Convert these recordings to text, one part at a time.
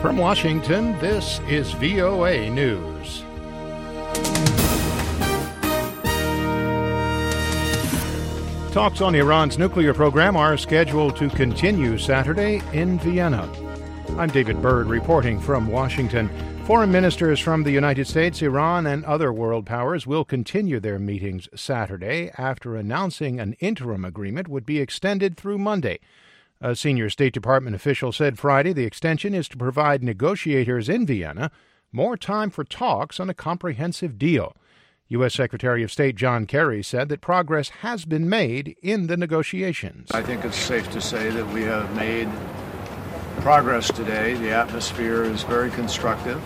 From Washington, this is VOA News. Talks on Iran's nuclear program are scheduled to continue Saturday in Vienna. I'm David Byrd reporting from Washington. Foreign ministers from the United States, Iran, and other world powers will continue their meetings Saturday after announcing an interim agreement would be extended through Monday. A senior State Department official said Friday the extension is to provide negotiators in Vienna more time for talks on a comprehensive deal. U.S. Secretary of State John Kerry said that progress has been made in the negotiations. I think it's safe to say that we have made progress today. The atmosphere is very constructive.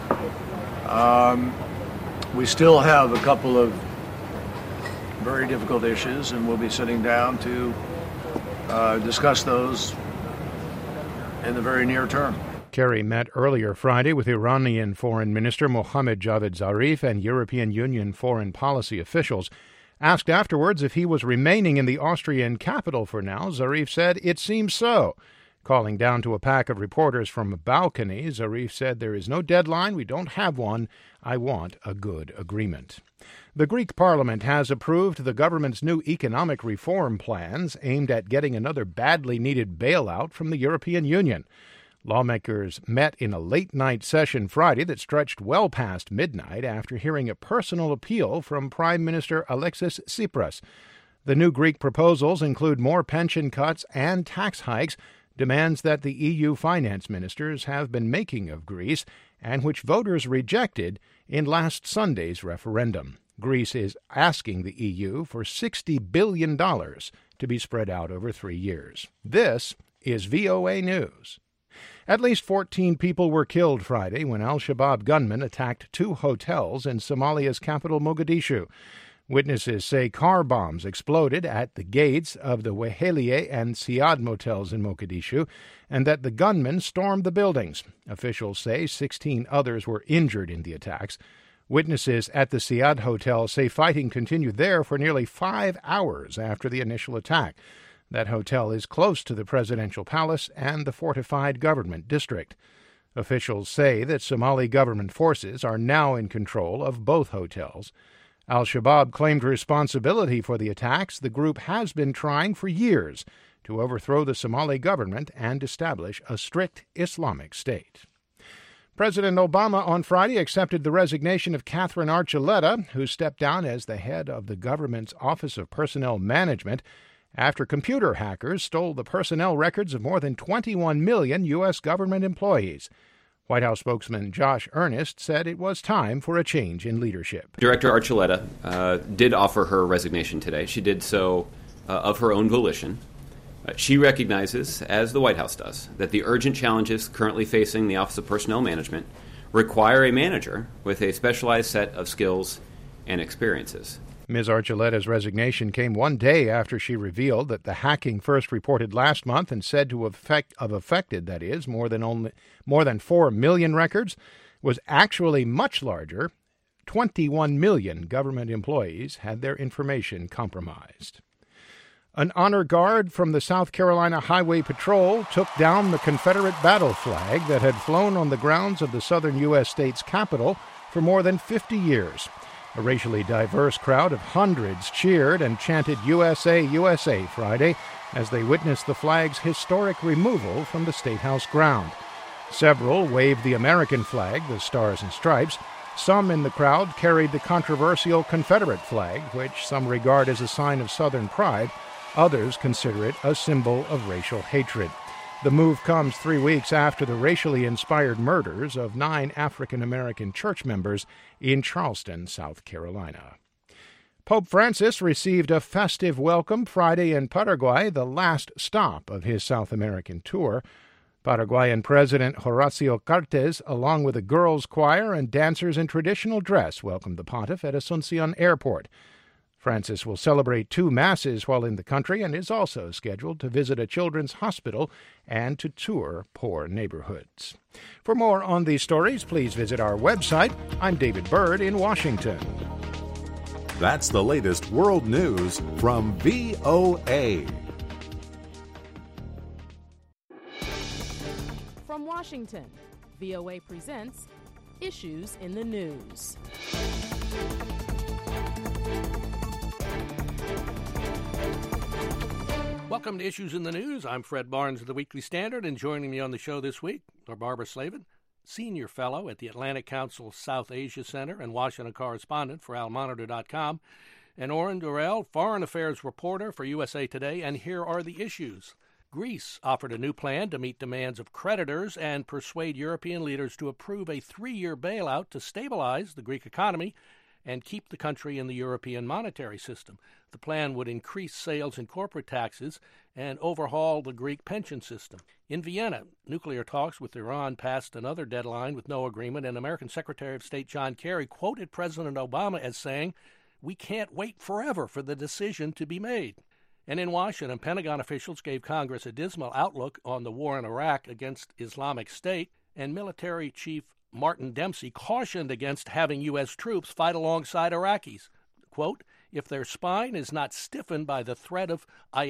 We still have a couple of very difficult issues, and we'll be sitting down to discuss those in the very near term. Kerry met earlier Friday with Iranian Foreign Minister Mohammad Javad Zarif and European Union foreign policy officials. Asked afterwards if he was remaining in the Austrian capital for now, Zarif said, "It seems so." Calling down to a pack of reporters from a balcony, Zarif said, "There is no deadline. We don't have one. I want a good agreement." The Greek parliament has approved the government's new economic reform plans aimed at getting another badly needed bailout from the European Union. Lawmakers met in a late-night session Friday that stretched well past midnight after hearing a personal appeal from Prime Minister Alexis Tsipras. The new Greek proposals include more pension cuts and tax hikes, demands that the EU finance ministers have been making of Greece and which voters rejected in last Sunday's referendum. Greece is asking the EU for $60 billion to be spread out over 3 years. This is VOA News. At least 14 people were killed Friday when al-Shabaab gunmen attacked 2 hotels in Somalia's capital, Mogadishu. Witnesses say car bombs exploded at the gates of the Wehelie and Siad motels in Mogadishu, and that the gunmen stormed the buildings. Officials say 16 others were injured in the attacks. Witnesses at the Siad hotel say fighting continued there for nearly 5 hours after the initial attack. That hotel is close to the presidential palace and the fortified government district. Officials say that Somali government forces are now in control of both hotels. Al-Shabaab claimed responsibility for the attacks. The group has been trying for years to overthrow the Somali government and establish a strict Islamic state. President Obama on Friday accepted the resignation of Catherine Archuleta, who stepped down as the head of the government's Office of Personnel Management after computer hackers stole the personnel records of more than 21 million U.S. government employees. White House spokesman Josh Earnest said it was time for a change in leadership. Director Archuleta did offer her resignation today. She did so of her own volition. She recognizes, as the White House does, that the urgent challenges currently facing the Office of Personnel Management require a manager with a specialized set of skills and experiences. Ms. Archuleta's resignation came one day after she revealed that the hacking first reported last month and said to have affected, that is, more than 4 million records, was actually much larger. 21 million government employees had their information compromised. An honor guard from the South Carolina Highway Patrol took down the Confederate battle flag that had flown on the grounds of the southern U.S. state's capital for more than 50 years. A racially diverse crowd of hundreds cheered and chanted USA, USA Friday as they witnessed the flag's historic removal from the State House ground. Several waved the American flag, the Stars and Stripes. Some in the crowd carried the controversial Confederate flag, which some regard as a sign of Southern pride. Others consider it a symbol of racial hatred. The move comes 3 weeks after the racially inspired murders of 9 African-American church members in Charleston, South Carolina. Pope Francis received a festive welcome Friday in Paraguay, the last stop of his South American tour. Paraguayan President Horacio Cartes, along with a girls' choir and dancers in traditional dress, welcomed the pontiff at Asunción Airport. Francis will celebrate 2 masses while in the country and is also scheduled to visit a children's hospital and to tour poor neighborhoods. For more on these stories, please visit our website. I'm David Byrd in Washington. That's the latest world news from VOA. From Washington, VOA presents Issues in the News. Welcome to Issues in the News. I'm Fred Barnes of the Weekly Standard, and joining me on the show this week are Barbara Slavin, Senior Fellow at the Atlantic Council South Asia Center and Washington correspondent for AlMonitor.com, and Oren Durrell, Foreign Affairs reporter for USA Today, and here are the issues. Greece offered a new plan to meet demands of creditors and persuade European leaders to approve a 3-year bailout to stabilize the Greek economy and keep the country in the European monetary system. The plan would increase sales and corporate taxes and overhaul the Greek pension system. In Vienna, nuclear talks with Iran passed another deadline with no agreement, and American Secretary of State John Kerry quoted President Obama as saying, "We can't wait forever for the decision to be made." And in Washington, Pentagon officials gave Congress a dismal outlook on the war in Iraq against Islamic State, and military chief Martin Dempsey cautioned against having U.S. troops fight alongside Iraqis. Quote, "If their spine is not stiffened by the threat of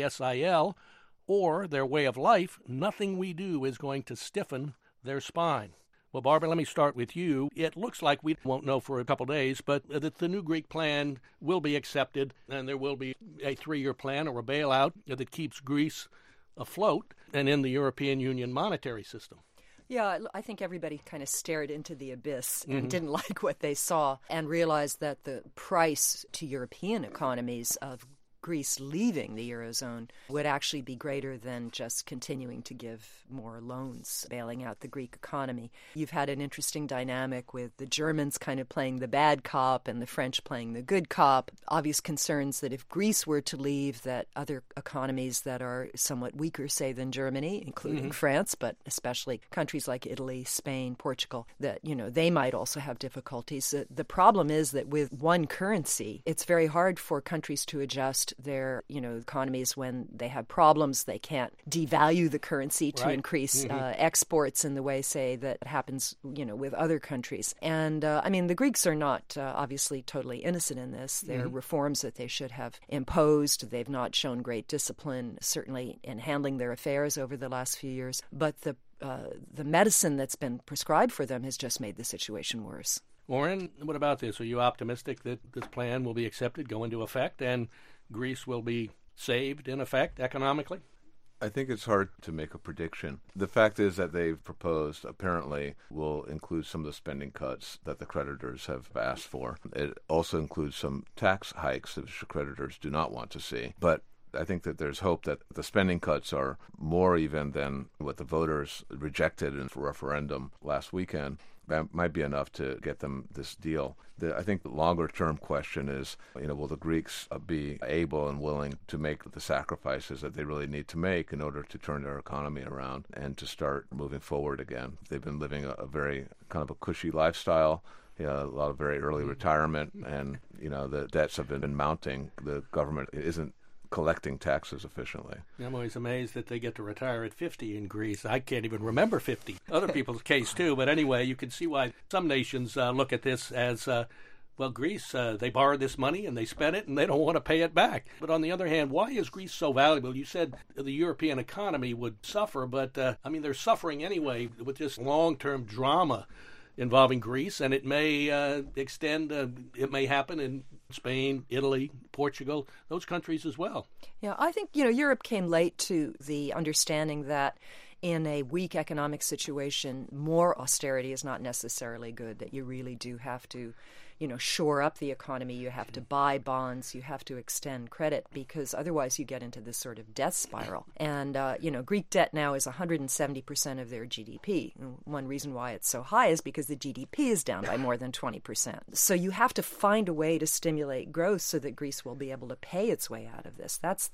ISIL or their way of life, nothing we do is going to stiffen their spine." Well, Barbara, let me start with you. It looks like we won't know for a couple days, but that the new Greek plan will be accepted, and there will be a 3-year plan or a bailout that keeps Greece afloat and in the European Union monetary system. Yeah, I think everybody kind of stared into the abyss and didn't like what they saw and realized that the price to European economies of Greece leaving the Eurozone would actually be greater than just continuing to give more loans, bailing out the Greek economy. You've had an interesting dynamic with the Germans kind of playing the bad cop and the French playing the good cop. Obvious concerns that if Greece were to leave, that other economies that are somewhat weaker, say, than Germany, including France, but especially countries like Italy, Spain, Portugal, that, they might also have difficulties. The problem is that with one currency, it's very hard for countries to adjust their, economies when they have problems. They can't devalue the currency to increase exports in the way, say, that happens, with other countries. And, the Greeks are not obviously totally innocent in this. There are reforms that they should have imposed. They've not shown great discipline, certainly in handling their affairs over the last few years. But the medicine that's been prescribed for them has just made the situation worse. Warren, what about this? Are you optimistic that this plan will be accepted, go into effect, and Greece will be saved, in effect, economically? I think it's hard to make a prediction. The fact is that they've proposed, apparently, will include some of the spending cuts that the creditors have asked for. It also includes some tax hikes that creditors do not want to see. But I think that there's hope that the spending cuts are more even than what the voters rejected in the referendum last weekend. That might be enough to get them this deal. I think the longer-term question is, will the Greeks be able and willing to make the sacrifices that they really need to make in order to turn their economy around and to start moving forward again? They've been living a very kind of a cushy lifestyle, a lot of very early retirement, and, the debts have been mounting. The government isn't collecting taxes efficiently. I'm always amazed that they get to retire at 50 in Greece. I can't even remember 50. Other people's case, too. But anyway, you can see why some nations look at this as, Greece, they borrowed this money and they spent it and they don't want to pay it back. But on the other hand, why is Greece so valuable? You said the European economy would suffer, but, they're suffering anyway with this long-term drama involving Greece, and it may extend, it may happen in Spain, Italy, Portugal, those countries as well. Yeah, I think, Europe came late to the understanding that in a weak economic situation, more austerity is not necessarily good, that you really do have to, shore up the economy. You have to buy bonds. You have to extend credit, because otherwise you get into this sort of death spiral. And, Greek debt now is 170% of their GDP. One reason why it's so high is because the GDP is down by more than 20%. So you have to find a way to stimulate growth so that Greece will be able to pay its way out of this. That's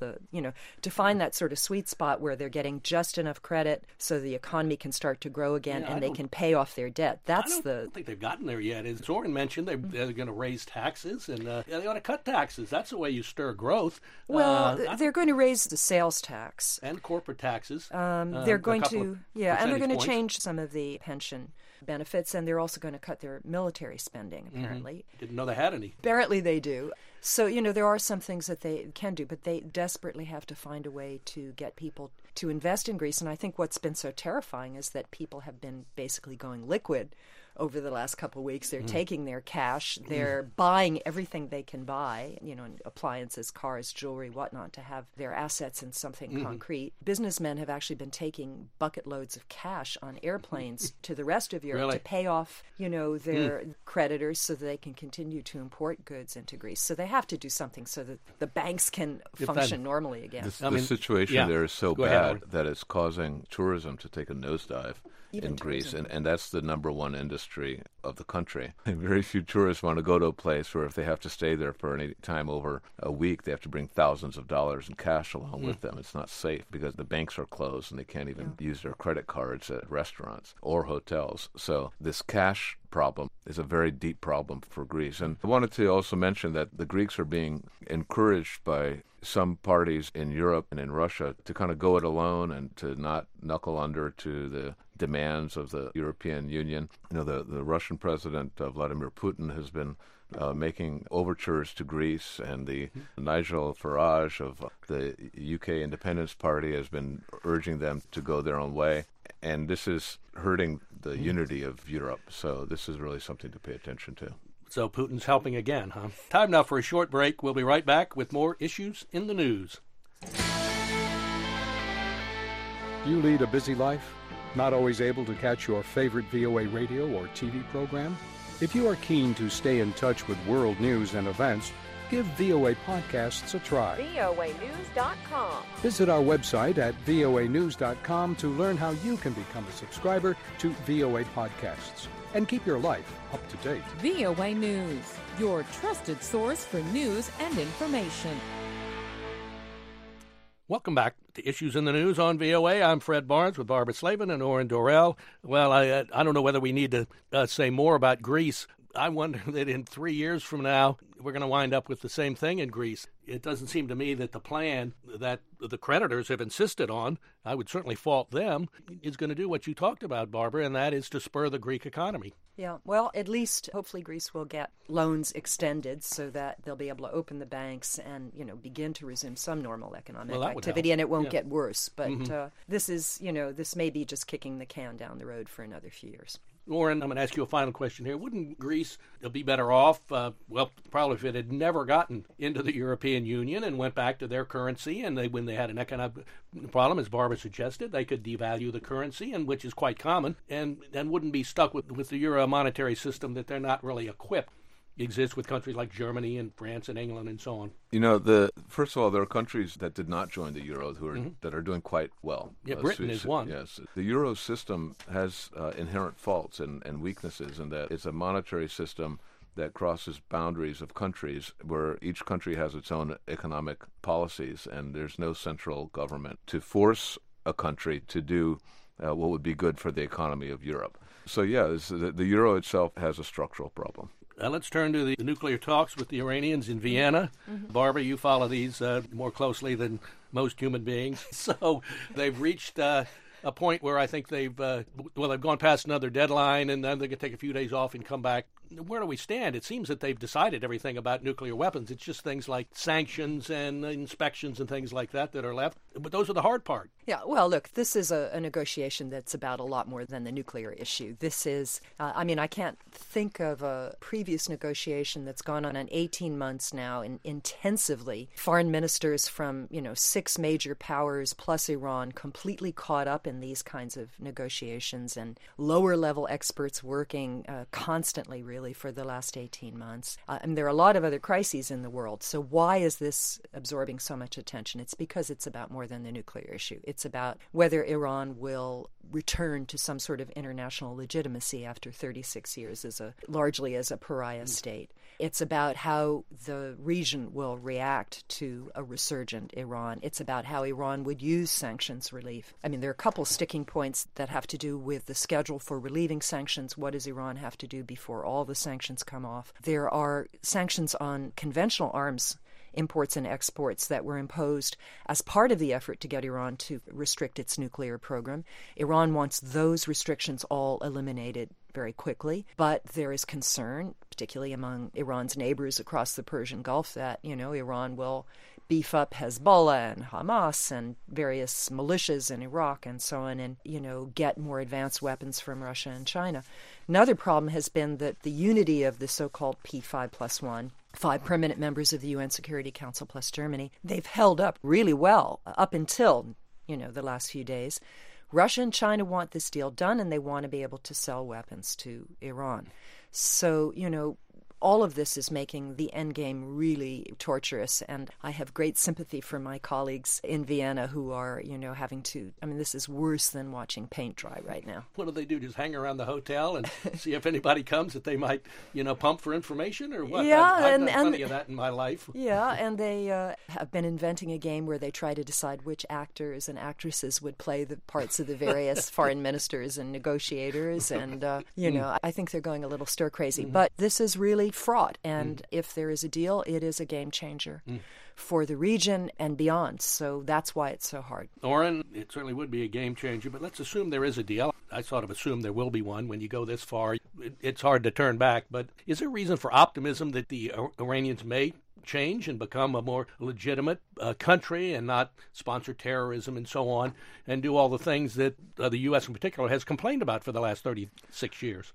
to find that sort of sweet spot where they're getting just enough credit so the economy can start to grow again and they can pay off their debt. I don't think they've gotten there yet. As Zoran mentioned, they're going to raise taxes, and they ought to cut taxes. That's the way you stir growth. Well, they're going to raise the sales tax and corporate taxes. They're going to, and they're going to change some of the pension benefits, and they're also going to cut their military spending, apparently. Didn't know they had any. Apparently they do. So, there are some things that they can do, but they desperately have to find a way to get people to invest in Greece. And I think what's been so terrifying is that people have been basically going liquid over the last couple of weeks. They're taking their cash, they're buying everything they can buy, appliances, cars, jewelry, whatnot, to have their assets in something concrete. Businessmen have actually been taking bucket loads of cash on airplanes to the rest of Europe to pay off, their creditors so that they can continue to import goods into Greece. So they have to do something so that the banks can function normally again. The situation there is so bad that it's causing tourism to take a nosedive in Greece, and that's the number one industry of the country. And very few tourists want to go to a place where if they have to stay there for any time over a week, they have to bring thousands of dollars in cash along with them. It's not safe because the banks are closed and they can't even use their credit cards at restaurants or hotels. So this cash problem is a very deep problem for Greece. And I wanted to also mention that the Greeks are being encouraged by some parties in Europe and in Russia to kind of go it alone and to not knuckle under to the demands of the European Union. The Russian President Vladimir Putin has been making overtures to Greece, and the Nigel Farage of the UK Independence Party has been urging them to go their own way. And this is hurting the unity of Europe. So this is really something to pay attention to. So Putin's helping again, huh? Time now for a short break. We'll be right back with more issues in the news. You lead a busy life? Not always able to catch your favorite VOA radio or TV program? If you are keen to stay in touch with world news and events, give VOA Podcasts a try. voanews.com. Visit our website at voanews.com to learn how you can become a subscriber to VOA Podcasts and keep your life up to date. VOA News, your trusted source for news and information. Welcome back to Issues in the News on VOA. I'm Fred Barnes with Barbara Slavin and Oren Dorrell. Well, I don't know whether we need to say more about Greece. I wonder that in 3 years from now, we're going to wind up with the same thing in Greece. It doesn't seem to me that the plan that the creditors have insisted on, I would certainly fault them, is going to do what you talked about, Barbara, and that is to spur the Greek economy. Yeah, well, at least hopefully Greece will get loans extended so that they'll be able to open the banks and, begin to resume some normal economic activity, and it won't get worse. But this may be just kicking the can down the road for another few years. Oren, I'm going to ask you a final question here. Wouldn't Greece be better off, probably if it had never gotten into the European Union and went back to their currency, and when they had an economic problem, as Barbara suggested, they could devalue the currency, and which is quite common, and wouldn't be stuck with the euro monetary system that they're not really equipped. Exists with countries like Germany and France and England and so on. First of all, there are countries that did not join the euro that are doing quite well. Yeah, Britain is one. Yes, the euro system has inherent faults and weaknesses in that it's a monetary system that crosses boundaries of countries where each country has its own economic policies, and there's no central government to force a country to do what would be good for the economy of Europe. So, the euro itself has a structural problem. Let's turn to the nuclear talks with the Iranians in Vienna. Barbara, you follow these more closely than most human beings. So they've reached a point where I think they've gone past another deadline, and then they're going to take a few days off and come back. Where do we stand? It seems that they've decided everything about nuclear weapons. It's just things like sanctions and inspections and things like that are left. But those are the hard part. Yeah, well, look, this is a negotiation that's about a lot more than the nuclear issue. This is, I can't think of a previous negotiation that's gone on 18 months now and intensively. Foreign ministers from, 6 major powers plus Iran completely caught up in these kinds of negotiations, and lower-level experts working constantly, really, for the last 18 months. And there are a lot of other crises in the world. So why is this absorbing so much attention? It's because it's about more than the nuclear issue. It's about whether Iran will return to some sort of international legitimacy after 36 years largely as a pariah state. It's about how the region will react to a resurgent Iran. It's about how Iran would use sanctions relief. There are a couple sticking points that have to do with the schedule for relieving sanctions. What does Iran have to do before all the sanctions come off? There are sanctions on conventional arms imports and exports that were imposed as part of the effort to get Iran to restrict its nuclear program. Iran wants those restrictions all eliminated very quickly, but there is concern, particularly among Iran's neighbors across the Persian Gulf, that, Iran will beef up Hezbollah and Hamas and various militias in Iraq and so on, and, get more advanced weapons from Russia and China. Another problem has been that the unity of the so-called P5+1, 5 permanent members of the UN Security Council plus Germany, they've held up really well up until, the last few days. Russia and China want this deal done, and they want to be able to sell weapons to Iran. So, all of this is making the endgame really torturous, and I have great sympathy for my colleagues in Vienna who are, having to, this is worse than watching paint dry right now. What do they do, just hang around the hotel and see if anybody comes that they might, pump for information or what? Yeah, I've done plenty of that in my life. Yeah, and they have been inventing a game where they try to decide which actors and actresses would play the parts of the various foreign ministers and negotiators, and, I think they're going a little stir-crazy. But this is really fraught, and if there is a deal, it is a game changer for the region and beyond. So that's why it's so hard. Oren, it certainly would be a game changer, but let's assume there is a deal. I sort of assume there will be one. When you go this far, it's hard to turn back. But is there reason for optimism that the Iranians may change and become a more legitimate country and not sponsor terrorism and so on, and do all the things that the U.S. in particular has complained about for the last 36 years?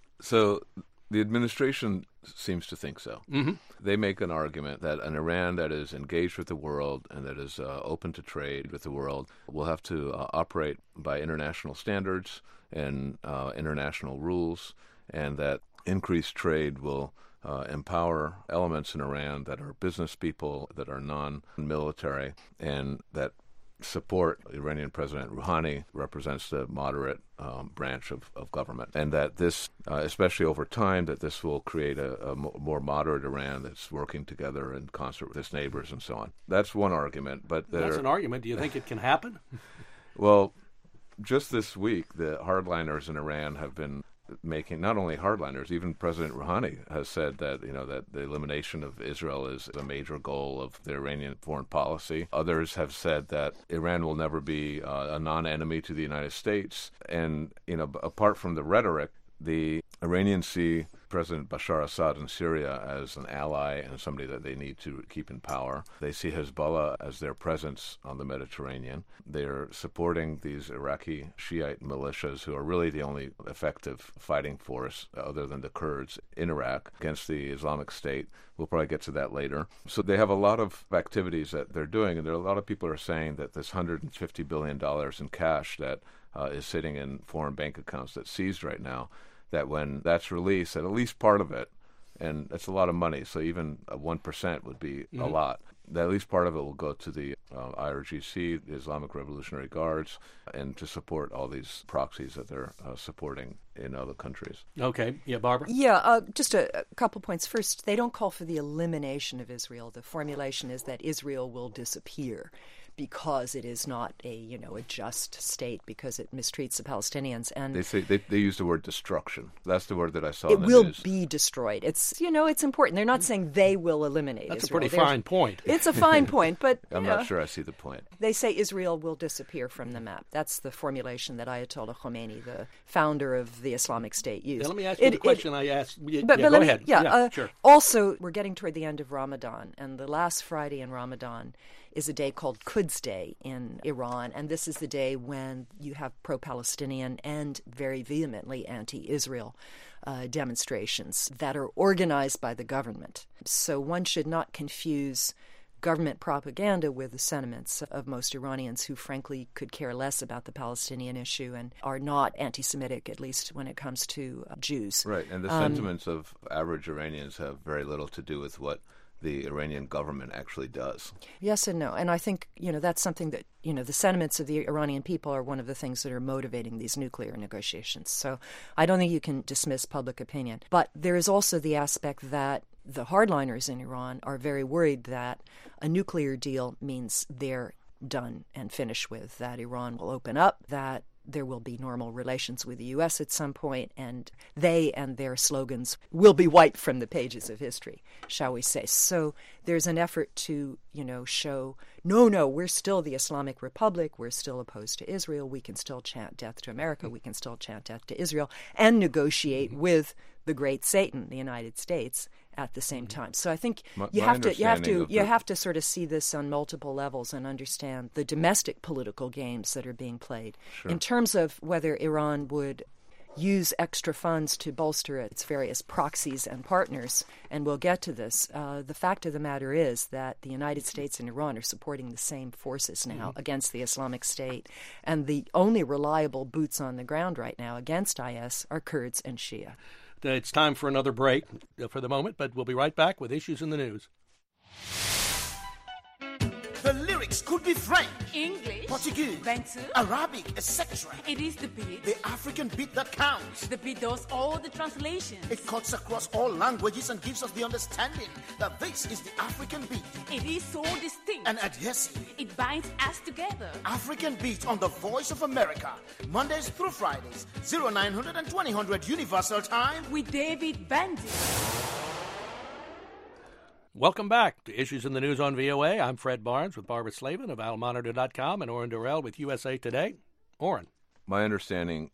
So the administration seems to think so. Mm-hmm. They make an argument that an Iran that is engaged with the world and that is open to trade with the world will have to operate by international standards and international rules, and that increased trade will empower elements in Iran that are business people, that are non-military, and that support Iranian President Rouhani represents the moderate branch of government, and that this, especially over time, that this will create a more moderate Iran that's working together in concert with its neighbors and so on. That's one argument. But that's an argument. Do you think it can happen? Well, just this week, the hardliners in Iran have been making, not only hardliners, even President Rouhani has said that that the elimination of Israel is a major goal of the Iranian foreign policy. Others have said that Iran will never be a non-enemy to the United States. And apart from the rhetoric, the Iranians see President Bashar Assad in Syria as an ally and somebody that they need to keep in power. They see Hezbollah as their presence on the Mediterranean. They're supporting these Iraqi Shiite militias who are really the only effective fighting force other than the Kurds in Iraq against the Islamic State. We'll probably get to that later. So they have a lot of activities that they're doing, and there are a lot of people are saying that this $150 billion in cash that is sitting in foreign bank accounts that's seized right now, that when that's released, that at least part of it, and that's a lot of money, so even 1% would be a lot, that at least part of it will go to the IRGC, the Islamic Revolutionary Guards, and to support all these proxies that they're supporting in other countries. Okay. Yeah, Barbara? Yeah, just a couple points. First, they don't call for the elimination of Israel. The formulation is that Israel will disappear because it is not a just state, because it mistreats the Palestinians. And they say they use the word destruction. That's the word that I saw. It will be destroyed. It's it's important. They're not saying they will eliminate That's Israel. That's a pretty fine point. It's a fine point, but I'm not sure I see the point. They say Israel will disappear from the map. That's the formulation that Ayatollah Khomeini, the founder of the Islamic State, used. Now, let me ask you the question I asked. But go ahead. Sure. Also, we're getting toward the end of Ramadan, and the last Friday in Ramadan is a day called Quds Day in Iran, and this is the day when you have pro-Palestinian and very vehemently anti-Israel demonstrations that are organized by the government. So one should not confuse government propaganda with the sentiments of most Iranians who frankly could care less about the Palestinian issue and are not anti-Semitic, at least when it comes to Jews. Right, and the sentiments of average Iranians have very little to do with what the Iranian government actually does. Yes and no. And I think, that's something that, the sentiments of the Iranian people are one of the things that are motivating these nuclear negotiations. So I don't think you can dismiss public opinion. But there is also the aspect that the hardliners in Iran are very worried that a nuclear deal means they're done and finished with, that Iran will open up, that there will be normal relations with the U.S. at some point, and they and their slogans will be wiped from the pages of history, shall we say. So there's an effort to, show, no, we're still the Islamic Republic, we're still opposed to Israel, we can still chant death to America, we can still chant death to Israel, and negotiate with the great Satan, the United States, at the same time. So I think you have to sort of see this on multiple levels and understand the domestic political games that are being played. Sure. In terms of whether Iran would use extra funds to bolster its various proxies and partners, and we'll get to this. The fact of the matter is that the United States and Iran are supporting the same forces now against the Islamic State, and the only reliable boots on the ground right now against IS are Kurds and Shia. It's time for another break for the moment, but we'll be right back with Issues in the News. The lyrics could be French, English, Portuguese, Bantu, Arabic, etc. It is the beat. The African beat that counts. The beat does all the translations. It cuts across all languages and gives us the understanding that this is the African beat. It is so distinct and adhesive. It binds us together. African beat on the Voice of America, Mondays through Fridays, 0900 and 2000 Universal Time with David Bandy. Welcome back to Issues in the News on VOA. I'm Fred Barnes with Barbara Slavin of AlMonitor.com and Oren Durrell with USA Today. Oren. My understanding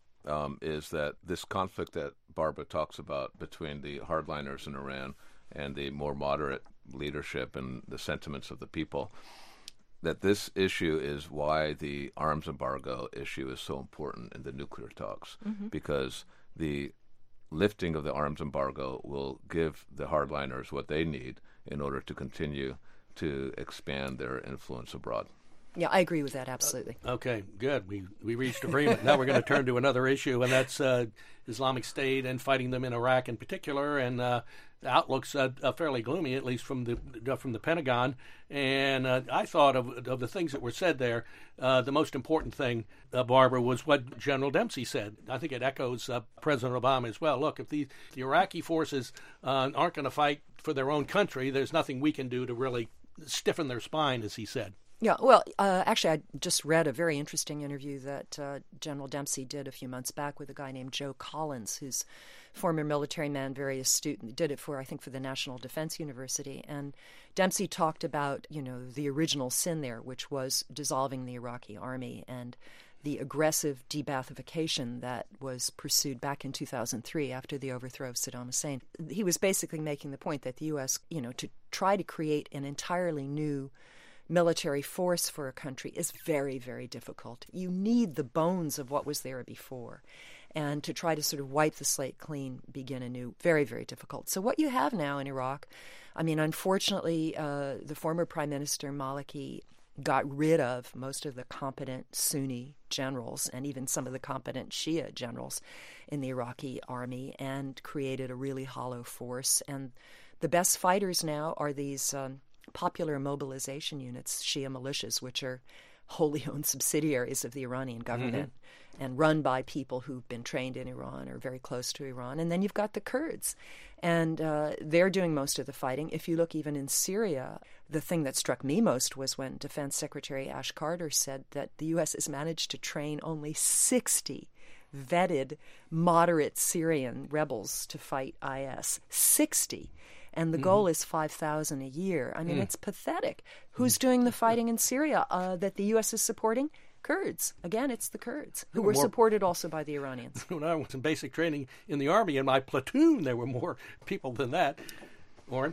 is that this conflict that Barbara talks about between the hardliners in Iran and the more moderate leadership and the sentiments of the people, that this issue is why the arms embargo issue is so important in the nuclear talks, because the lifting of the arms embargo will give the hardliners what they need in order to continue to expand their influence abroad. Yeah, I agree with that, absolutely. Okay, good. We reached agreement. Now we're going to turn to another issue, and that's Islamic State and fighting them in Iraq in particular. And the outlook's fairly gloomy, at least from the Pentagon. And I thought of the things that were said there. The most important thing, Barbara, was what General Dempsey said. I think it echoes President Obama as well. Look, if the Iraqi forces aren't going to fight for their own country, there's nothing we can do to really stiffen their spine, as he said. Yeah, well, actually, I just read a very interesting interview that General Dempsey did a few months back with a guy named Joe Collins, who's former military man, very astute, did it for the National Defense University. And Dempsey talked about, the original sin there, which was dissolving the Iraqi army and the aggressive de-Baathification that was pursued back in 2003 after the overthrow of Saddam Hussein. He was basically making the point that the U.S., to try to create an entirely new military force for a country is very, very difficult. You need the bones of what was there before. And to try to sort of wipe the slate clean, begin anew, very, very difficult. So what you have now in Iraq, unfortunately, the former Prime Minister Maliki got rid of most of the competent Sunni generals and even some of the competent Shia generals in the Iraqi army and created a really hollow force. And the best fighters now are these popular mobilization units, Shia militias, which are wholly owned subsidiaries of the Iranian government and run by people who've been trained in Iran or very close to Iran. And then you've got the Kurds, and they're doing most of the fighting. If you look even in Syria, the thing that struck me most was when Defense Secretary Ash Carter said that the U.S. has managed to train only 60 vetted moderate Syrian rebels to fight IS. 60. And the goal is 5,000 a year. It's pathetic. Who's doing the fighting in Syria that the U.S. is supporting? Kurds. Again, it's the Kurds, who were supported also by the Iranians. When I was in basic training in the Army, in my platoon, there were more people than that. Oren?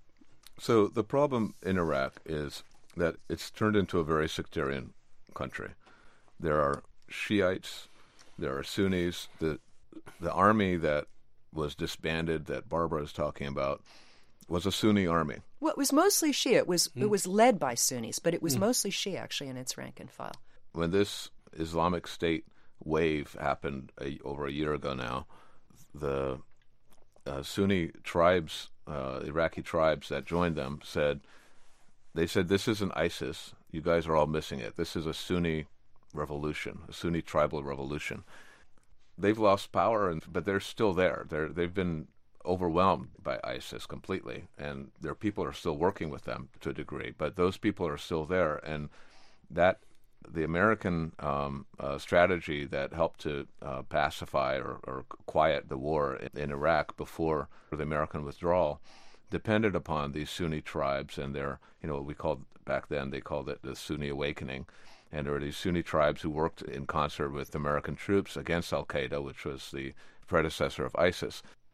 So the problem in Iraq is that it's turned into a very sectarian country. There are Shiites, there are Sunnis. The army that was disbanded that Barbara is talking about was a Sunni army. Well, it was mostly Shia. It was led by Sunnis, but it was mostly Shia, actually, in its rank and file. When this Islamic State wave happened over a year ago now, the Sunni tribes, Iraqi tribes that joined them said, this isn't ISIS. You guys are all missing it. This is a Sunni revolution, a Sunni tribal revolution. They've lost power, but they're still there. They've been overwhelmed by ISIS completely, and their people are still working with them to a degree. But those people are still there, and that the American strategy that helped to pacify or quiet the war in Iraq before the American withdrawal depended upon these Sunni tribes and their, we called back then, they called it the Sunni Awakening. And there were these Sunni tribes who worked in concert with American troops against al-Qaeda, which was the predecessor of ISIS.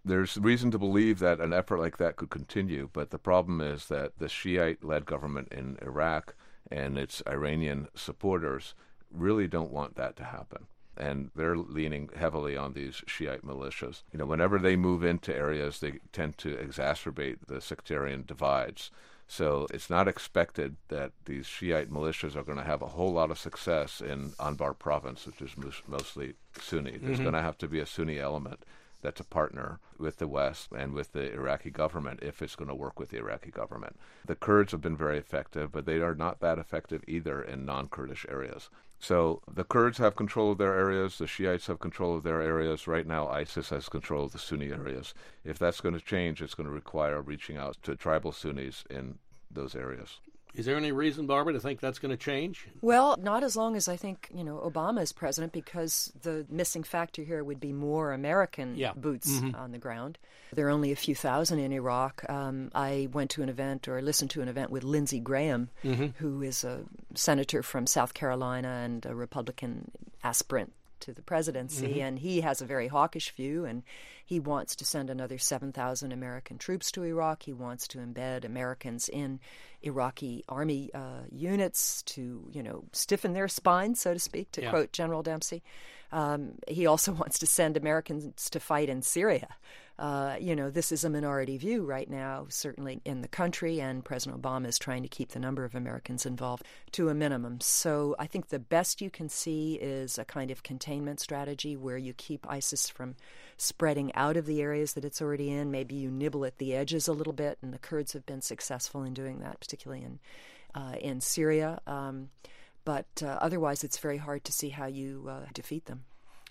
There's reason to believe that an effort like that could continue, but the problem is that the Shiite-led government in Iraq and its Iranian supporters really don't want that to happen. And they're leaning heavily on these Shiite militias. Whenever they move into areas, they tend to exacerbate the sectarian divides. So it's not expected that these Shiite militias are going to have a whole lot of success in Anbar province, which is mostly Sunni. There's going to have to be a Sunni element that's a partner with the West and with the Iraqi government if it's going to work with the Iraqi government. The Kurds have been very effective, but they are not that effective either in non-Kurdish areas. So the Kurds have control of their areas, the Shiites have control of their areas. Right now, ISIS has control of the Sunni areas. If that's going to change, it's going to require reaching out to tribal Sunnis in those areas. Is there any reason, Barbara, to think that's going to change? Well, not as long as I think, Obama is president, because the missing factor here would be more American boots on the ground. There are only a few thousand in Iraq. I went to an event or listened to an event with Lindsey Graham, who is a senator from South Carolina and a Republican aspirant to the presidency, and he has a very hawkish view, and he wants to send another 7,000 American troops to Iraq. He wants to embed Americans in Iraqi army units to, stiffen their spines, so to speak, to quote General Dempsey. He also wants to send Americans to fight in Syria. This is a minority view right now, certainly in the country, and President Obama is trying to keep the number of Americans involved to a minimum. So I think the best you can see is a kind of containment strategy where you keep ISIS from spreading out of the areas that it's already in. Maybe you nibble at the edges a little bit, and the Kurds have been successful in doing that, particularly in Syria. But otherwise, it's very hard to see how you defeat them.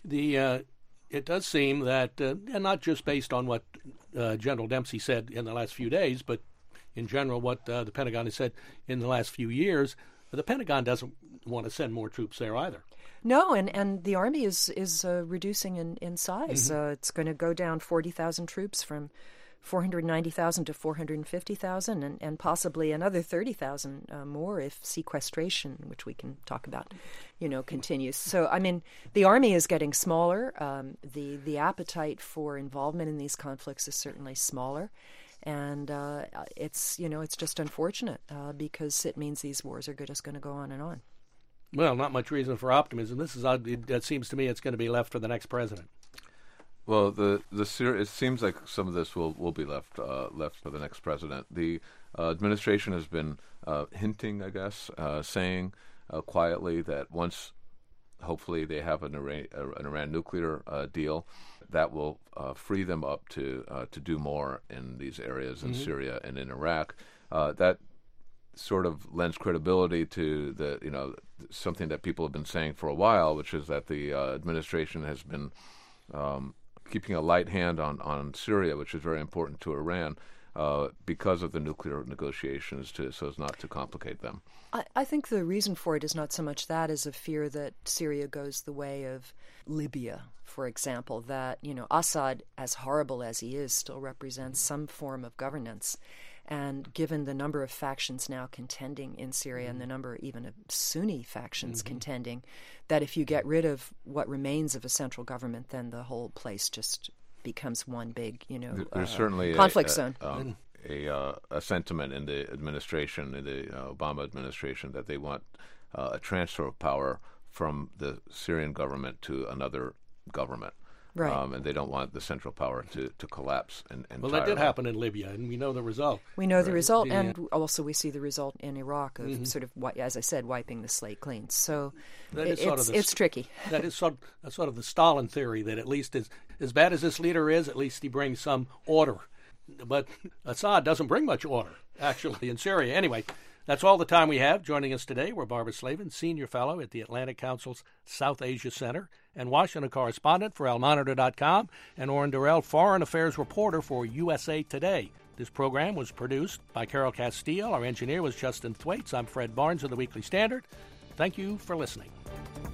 It does seem that, and not just based on what General Dempsey said in the last few days, but in general what the Pentagon has said in the last few years, the Pentagon doesn't want to send more troops there either. No, and the Army is reducing in size. It's going to go down 40,000 troops from 490,000 to 450,000, and possibly another 30,000 more if sequestration, which we can talk about, continues. So, the Army is getting smaller. The appetite for involvement in these conflicts is certainly smaller. And it's just unfortunate because it means these wars are just going to go on and on. Well, not much reason for optimism. It seems to me it's going to be left for the next president. Well, it seems like some of this will be left for the next president. The administration has been hinting, I guess, saying quietly that once, hopefully, they have an Iran nuclear deal, that will free them up to do more in these areas in Syria and in Iraq. That sort of lends credibility to something that people have been saying for a while, which is that the administration has been keeping a light hand on Syria, which is very important to Iran, because of the nuclear negotiations, so as not to complicate them. I think the reason for it is not so much that as a fear that Syria goes the way of Libya, for example, that, Assad, as horrible as he is, still represents some form of governance. And given the number of factions now contending in Syria and the number even of Sunni factions contending, that if you get rid of what remains of a central government, then the whole place just becomes one big, there's certainly conflict zone. A sentiment in the administration, in the Obama administration, that they want a transfer of power from the Syrian government to another government. Right. And they don't want the central power to collapse. Well, that did happen in Libya, and we know the result. We know the result, and also we see the result in Iraq of sort of, as I said, wiping the slate clean. So it's tricky. That is sort of the Stalin theory, that at least as bad as this leader is, at least he brings some order. But Assad doesn't bring much order, actually, in Syria. Anyway, that's all the time we have. Joining us today were Barbara Slavin, Senior Fellow at the Atlantic Council's South Asia Center and Washington correspondent for AlMonitor.com, and Oren Darrell, Foreign Affairs reporter for USA Today. This program was produced by Carol Castile. Our engineer was Justin Thwaites. I'm Fred Barnes of the Weekly Standard. Thank you for listening.